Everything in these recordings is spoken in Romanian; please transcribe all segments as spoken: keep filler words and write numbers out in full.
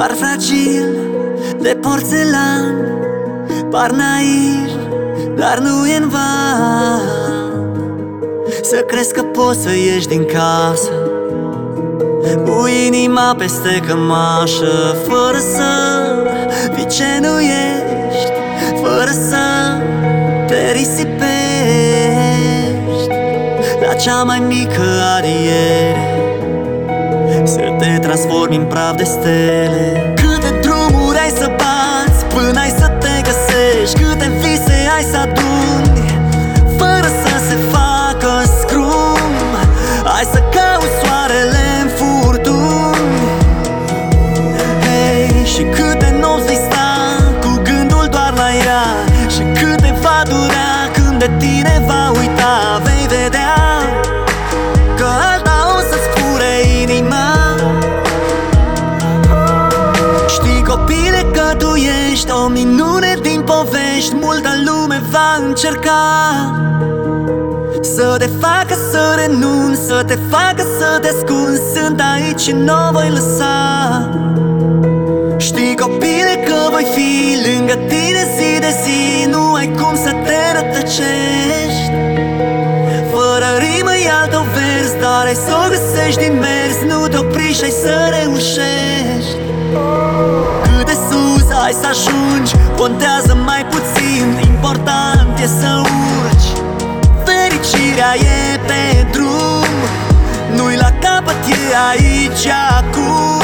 Par fragil, de porțelan, par naiv, dar nu e în van să crezi că poți să ieși din casă cu inima peste cămașă, fără să fii ce nu ești, fără să te risipești la cea mai mică ariere, să te transformi în praf de stele. Câte drumuri ai să bați până ai să te găsești, câte vise ai să aduni fără să se facă scrum. Hai să cauți soarele în furtuni, hey, și câte nopți vei sta cu gândul doar la ea, și câte va dura când de tine va uita. Vei vedea că alta o să-ți fure inima. Știi, copile, că tu ești o minune din povești. Multă lume va încerca să te facă să renunți, să te facă să te ascunzi. Sunt aici și nu voi lăsa. Știi, copile, că voi fi lângă tine zi de zi. Nu ai cum să te rătăcești. Fără rimă e altă vers, dar ai să o găsești din mers. Nu te opri și ai să reușești. Cât de sus ai să ajungi contează mai puțin, important e să urci. Fericirea e pe drum, nu-i la capăt, e aici acum.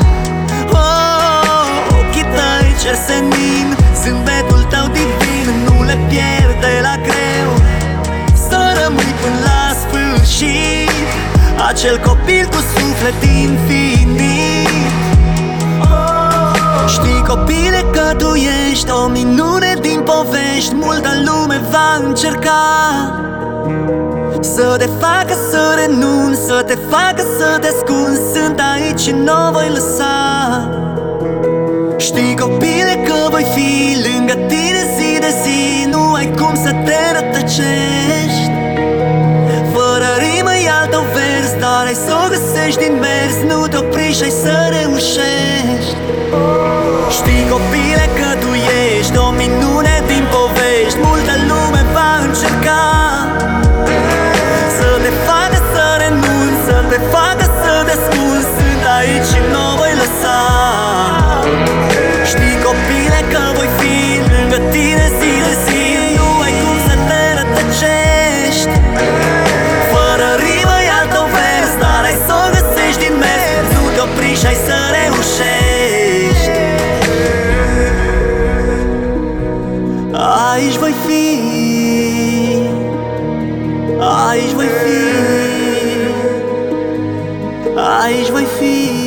Oh, ochii tăi cer senin, zâmbetul tău divin. Nu le pierde la greu, să rămâi până la sfârșit acel copil cu suflet infinit. Știi, copile, că tu ești o minune din povești. Multă lume va încerca să te facă să renunți, să te facă să te ascunzi. Sunt aici și nu voi lăsa. Știi, copile, că voi fi lângă tine zi de zi. Nu ai cum să te rătăcești. Fără rimă e altă vers, dar ai să o găsești din mers. Nu te opri și ai să reușești. Știi, copile, că tu ești o minune din povești. Multă lume va încerca să te facă să renunți, să te facă să te ascunzi. Sunt aici și nu voi lăsa. Știi, copile, că voi fi lângă tine zi de zi. Nu ai cum să te rătăcești. Fără rimă e altă vers, dar ai să o găsești din mers. Nu te opri și ai să reușești. Aici voi fi, aici voi fi, aici voi fi.